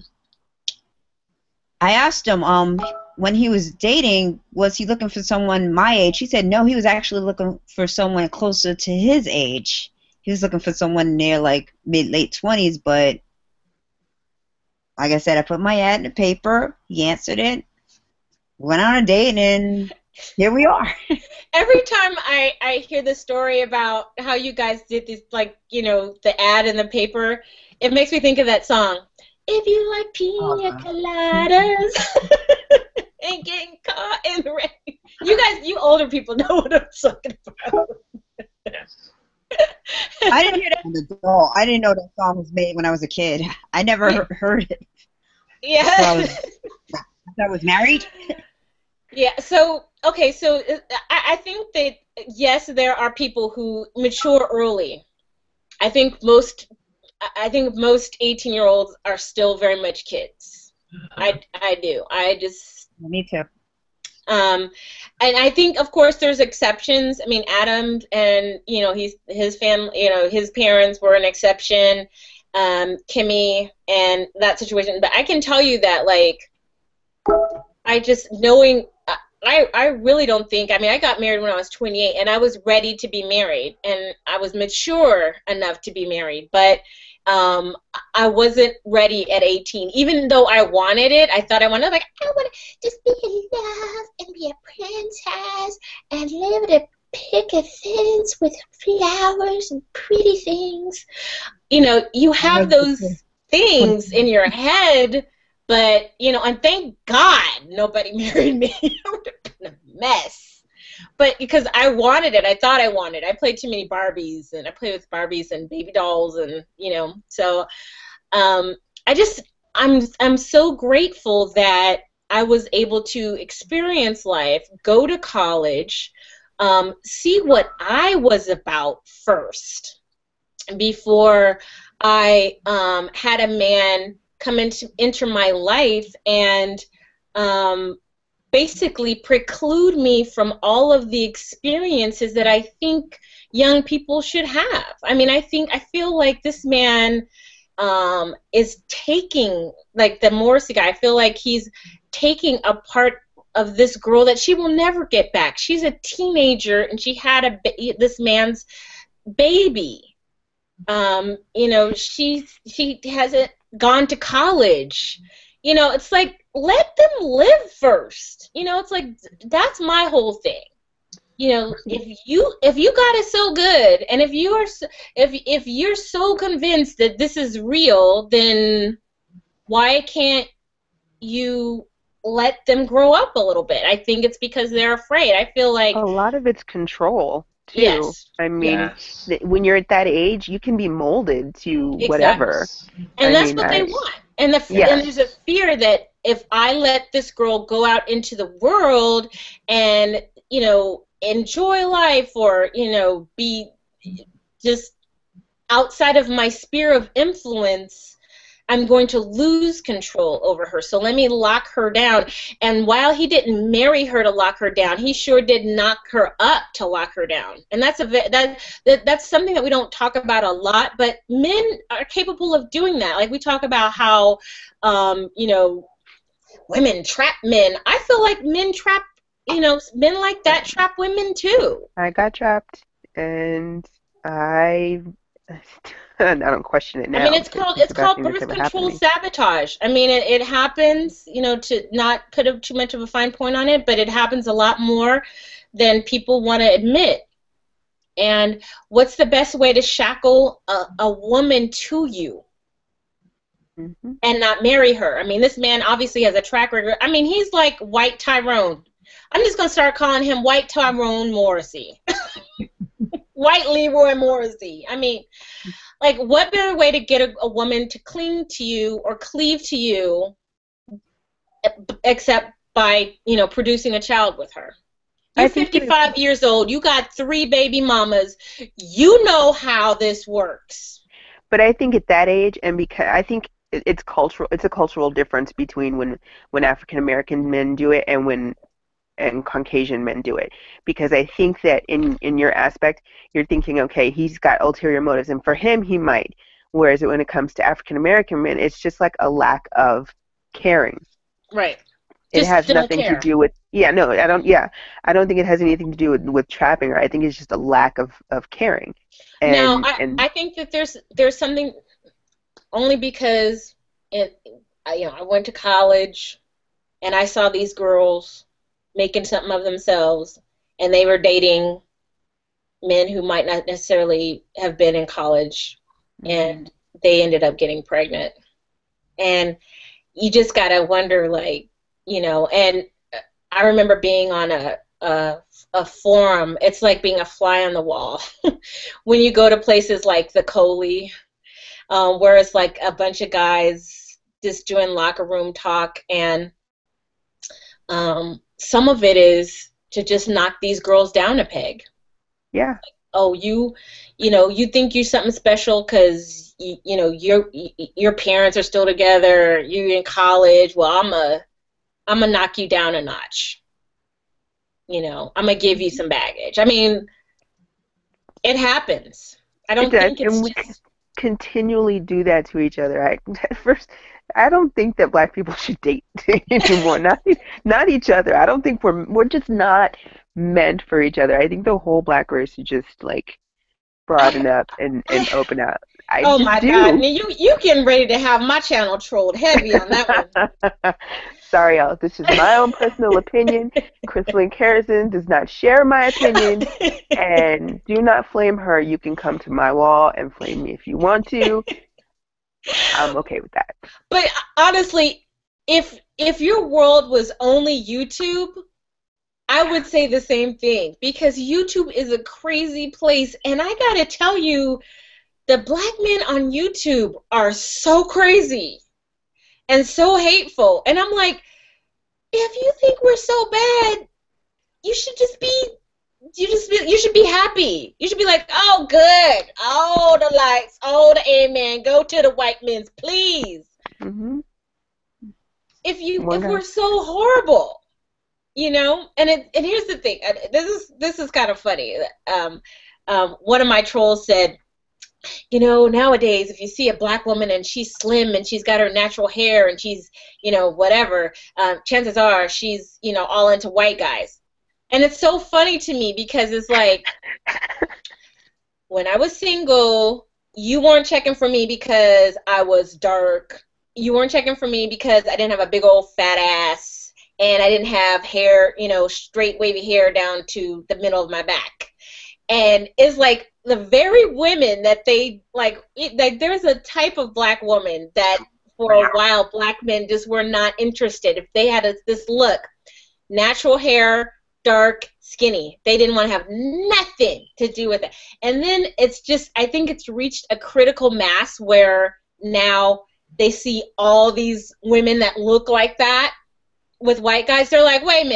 I asked him, when he was dating, was he looking for someone my age? He said no, he was actually looking for someone closer to his age. He was looking for someone near, like, mid-late 20s, but like I said, I put my ad in the paper, he answered it, went on a date, and here we are. Every time I hear the story about how you guys did this, like, you know, the ad in the paper, it makes me think of that song. If you like pina coladas and getting caught in the rain. You guys, you older people know what I'm talking about. Yes. I didn't hear that as an adult. I didn't know that song was made when I was a kid. I never heard it. Yeah. So I was married. Yeah. So okay. So I think that yes, there are people who mature early. I think most 18-year-olds are still very much kids. I do. I just. Me too. And I think, of course, there's exceptions. I mean, Adam and, you know, his family, you know, his parents were an exception, Kimmy, and that situation. But I can tell you that, like, I really don't think, I mean, I got married when I was 28, and I was ready to be married, and I was mature enough to be married. But I wasn't ready at 18. Even though I wanted it, I thought I want to just be in love and be a princess and live in a picket fence with flowers and pretty things. You know, you have those things in your head, but, you know, and thank God nobody married me. I would have been a mess. But because I wanted it, I thought I wanted it. I played too many Barbies, and I played with Barbies and baby dolls, and, you know, so I'm so grateful that I was able to experience life, go to college, see what I was about first before I had a man come into my life and basically preclude me from all of the experiences that I think young people should have. I mean, I feel like this man is taking, like the Morrissey guy, I feel like he's taking a part of this girl that she will never get back. She's a teenager, and she had this man's baby. You know, she hasn't gone to college. You know, it's like, let them live first. You know, it's like, that's my whole thing. You know, if you got it so good, and if you're so convinced that this is real, then why can't you let them grow up a little bit? I think it's because they're afraid. I feel like a lot of it's control too. Yes. I mean, when you're at that age, you can be molded to whatever. And that's what they want. And and there's a fear that if I let this girl go out into the world and, you know, enjoy life, or, you know, be just outside of my sphere of influence, I'm going to lose control over her. So let me lock her down. And while he didn't marry her to lock her down, he sure did knock her up to lock her down. And that's that's something that we don't talk about a lot, but men are capable of doing that. Like we talk about how, you know, women trap men. I feel like men trap, you know, men like that trap women too. I got trapped, and I don't question it now. I mean, it's called birth control sabotage. I mean, it happens, you know, to not put too much of a fine point on it, but it happens a lot more than people want to admit. And what's the best way to shackle a woman to you and not marry her? I mean, this man obviously has a track record. I mean, he's like White Tyrone. I'm just going to start calling him White Tyrone Morrissey. White Leroy Morrissey. I mean, like, what better way to get a woman to cling to you or cleave to you except by, you know, producing a child with her? You're 55 years old. You got 3 baby mamas. You know how this works. But I think at that age, and because I think it's cultural, it's a cultural difference between when African American men do it and Caucasian men do it, because I think that in your aspect, you're thinking, okay, he's got ulterior motives, and for him, he might. Whereas when it comes to African American men, it's just like a lack of caring. Right. It has nothing to do with, I don't think it has anything to do with trapping her. I think it's just a lack of caring. And, I think that there's something, only because I went to college and I saw these girls making something of themselves, and they were dating men who might not necessarily have been in college, and they ended up getting pregnant. And you just gotta wonder, like, you know, and I remember being on a forum. It's like being a fly on the wall when you go to places like the Coley, where it's like a bunch of guys just doing locker room talk, and some of it is to just knock these girls down a peg. Yeah. Like, oh, you think you're something special because you know your parents are still together. You're in college. Well, I'm a knock you down a notch. You know, I'm gonna give you some baggage. I mean, it happens. I don't think it's we continually do that to each other. At first, I don't think that black people should date anymore. Not each other. I don't think we're just not meant for each other. I think the whole black race should just like broaden up and open up. Oh my God! You getting ready to have my channel trolled heavy on that one. Sorry, y'all. This is my own personal opinion. Crystalline Harrison does not share my opinion, and do not flame her. You can come to my wall and flame me if you want to. I'm okay with that. But honestly, if your world was only YouTube, I would say the same thing, because YouTube is a crazy place, and I gotta tell you, the black men on YouTube are so crazy and so hateful, and I'm like, if you think we're so bad, you should be happy. You should be like, oh, good. Oh, the likes. Oh, the amen. Go to the white men's, please. Mm-hmm. If we're so horrible, you know. And here's the thing. This is kind of funny. One of my trolls said, you know, nowadays if you see a black woman and she's slim and she's got her natural hair and she's, you know, whatever, chances are she's, you know, all into white guys. And it's so funny to me because it's like, when I was single, you weren't checking for me because I was dark. You weren't checking for me because I didn't have a big old fat ass and I didn't have hair, you know, straight wavy hair down to the middle of my back. And it's like the very women that they like there's a type of black woman that for a while black men just were not interested. If they had this look, natural hair, dark, skinny, they didn't want to have nothing to do with it. And then it's just, I think it's reached a critical mass where now they see all these women that look like that with white guys. They're like, wait a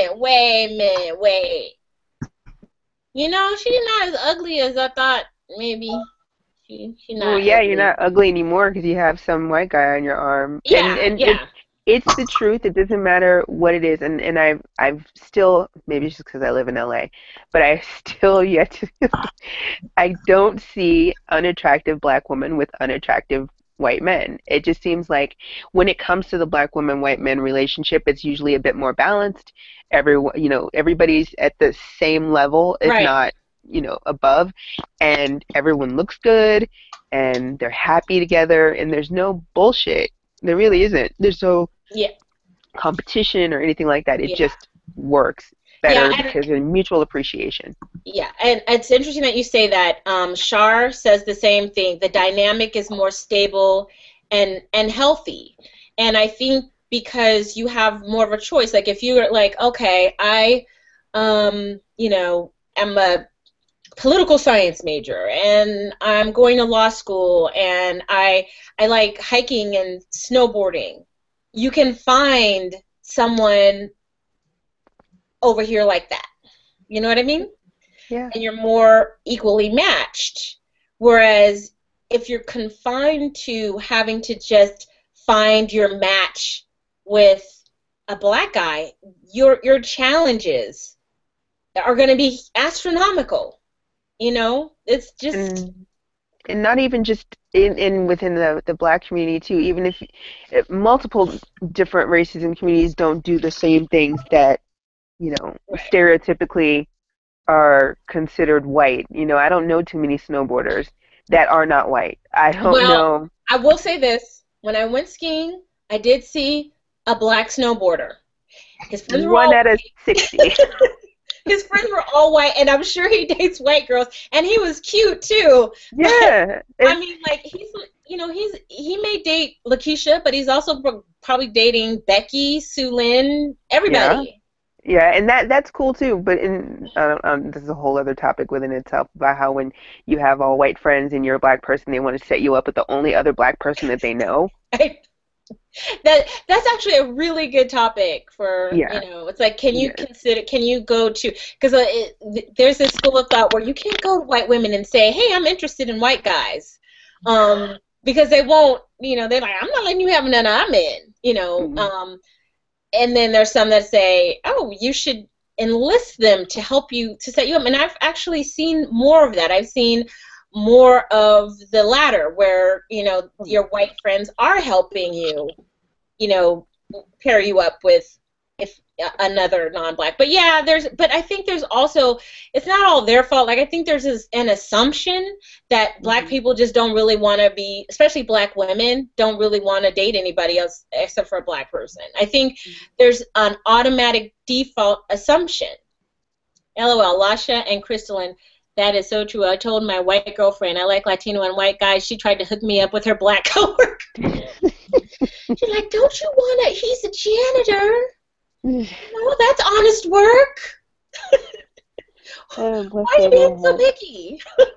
minute. You know, she's not as ugly as I thought maybe She's not Well, yeah, ugly. you're not ugly anymore because you have some white guy on your arm. Yeah, And yeah. it's the truth. It doesn't matter what it is. And I've still, maybe it's just because I live in LA, but I still yet to I don't see unattractive black women with unattractive white men. It just seems like when it comes to the black woman white men relationship, it's usually a bit more balanced. Everybody's at the same level, if Right. not, above, and everyone looks good and they're happy together and there's no bullshit. There really isn't. There's no Yeah. competition or anything like that. It Yeah. just works better Yeah, and- because there's mutual appreciation. Yeah, and it's interesting that you say that. Shar says the same thing. The dynamic is more stable and healthy, and I think because you have more of a choice. Like if you're like, okay, I, am a political science major, and I'm going to law school, and I like hiking and snowboarding. You can find someone over here like that. You know what I mean? Yeah. And you're more equally matched. Whereas if you're confined to having to just find your match with a black guy, your challenges are going to be astronomical. It's just and not even just within the black community too. Even if multiple different races and communities don't do the same things that stereotypically are considered white. I don't know too many snowboarders that are not white. I don't know. I will say this. When I went skiing, I did see a black snowboarder. His friends were One out of 60. His friends were all white, and I'm sure he dates white girls, and he was cute too. Yeah. I mean, like he may date Lakeisha, but he's also probably dating Becky, Sue Lynn, everybody. Yeah, and that's cool too. But this is a whole other topic within itself about how when you have all white friends and you're a black person, they want to set you up with the only other black person that they know. That's actually a really good topic for it's like, can you go to, because there's this school of thought where you can't go to white women and say, hey, I'm interested in white guys, because they won't, they're like, I'm not letting you have none I'm in, and then there's some that say, oh, you should enlist them to help you, to set you up. And I've actually seen more of that. I've seen more of the latter, where, your white friends are helping you, pair you up with another non-black. But yeah, but I think there's also, it's not all their fault. Like, I think there's an assumption that black people just don't really want to be, especially black women, don't really want to date anybody else except for a black person. I think there's an automatic default assumption. LOL, Lasha and Crystalline, that is so true. I told my white girlfriend I like Latino and white guys. She tried to hook me up with her black coworker. She's like, don't you want to, he's a janitor. No, that's honest work. Why are you being so picky?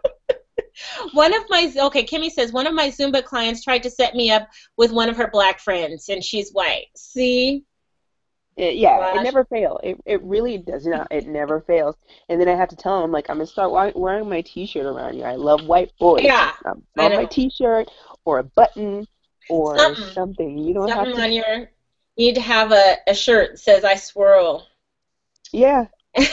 Kimmy says, one of my Zumba clients tried to set me up with one of her black friends, and she's white. See? It never fails. It really does not. It never fails. And then I have to tell them, like, I'm going to start wearing my T-shirt around you. I love white boys. Yeah. On my T-shirt or a button or something. You don't have to. You need to have a shirt that says I swirl. Yeah.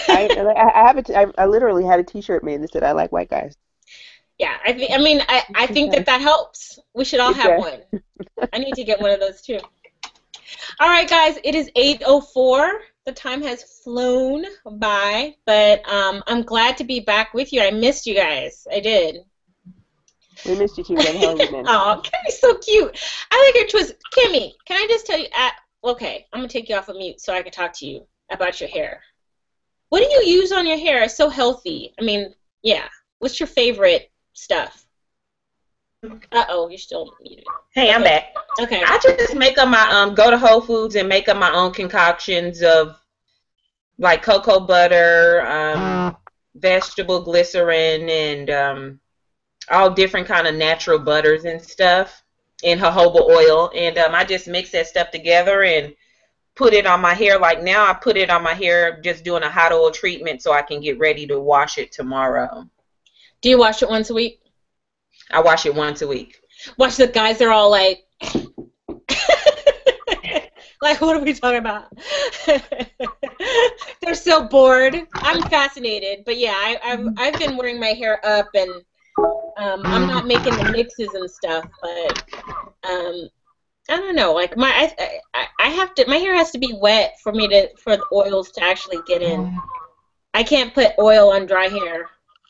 I literally had a T-shirt made that said I like white guys. Yeah, I think that helps. We should all have one. I need to get one of those too. All right, guys, it is 8:04. The time has flown by, but I'm glad to be back with you. I missed you guys. I did. We missed you too. Oh, Kimmy's so cute. I like her twist. Kimmy, can I just tell you? Okay, I'm gonna take you off of mute so I can talk to you about your hair. What do you use on your hair? It's so healthy. I mean, yeah. What's your favorite stuff? Uh-oh, you're still muted. Hey, okay. I'm back. Okay. I just make up my go to Whole Foods and make up my own concoctions of like cocoa butter, vegetable glycerin, and all different kind of natural butters and stuff, and jojoba oil, and I just mix that stuff together and put it on my hair. Like now, I put it on my hair, just doing a hot oil treatment so I can get ready to wash it tomorrow. Do you wash it once a week? I wash it once a week. Watch the guys, they're all like, like, what are we talking about? They're so bored. I'm fascinated, but yeah, I've been wearing my hair up, and I'm not making the mixes and stuff, but I don't know. Like I have to. My hair has to be wet for the oils to actually get in. I can't put oil on dry hair.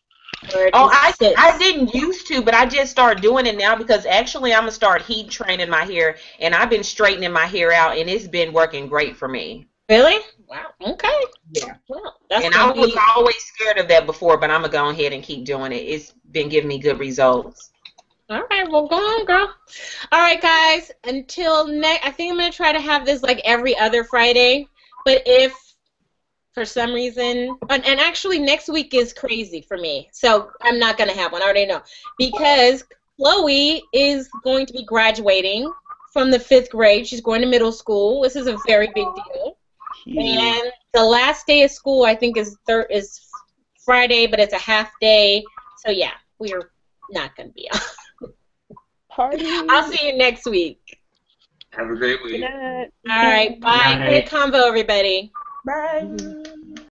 I didn't used to, but I just started doing it now because actually I'm gonna start heat training my hair, and I've been straightening my hair out, and it's been working great for me. Really? Wow. Okay. Yeah. Well, that's and I was always scared of that before, but I'm gonna go ahead and keep doing it. It's been giving me good results. All right. Well, go on, girl. All right, guys. Until next, I think I'm gonna try to have this like every other Friday, but if for some reason, and actually next week is crazy for me, so I'm not going to have one, I already know, because Chloe is going to be graduating from the 5th grade. She's going to middle school. This is a very big deal. And the last day of school, I think, is Friday, but it's a half day, so yeah, we're not going to be on. Party. I'll see you next week. Have a great week. Good night. All right, bye. Good night. Great convo, everybody. Bye.